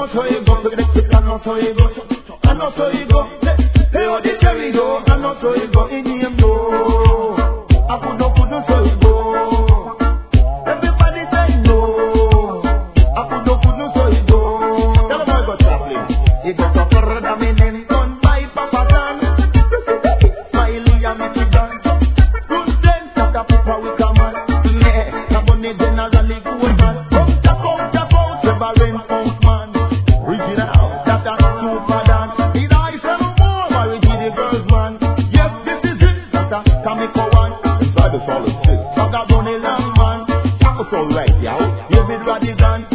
know so you go. I know so you go. I know so you go. Hey, oh, the cherry go. I know so you go. In him no. I couldn't so you go. Everybody say no. I couldn't so you go. Tell them I got traveling. You got a further meaning. Done by Papa Dan. Smiley and Mickey Dan. Good then, cut the people we come on. Yeah, the money generally good man. Come out, Severin Funk man. Original, that's a super dance. Did I say no more? Why we give the girls man? Yes, this is it. That's a Kamiko one. Inside the solid shit. That's a Bonnie Lang man. That's all right, yo. David Radigan.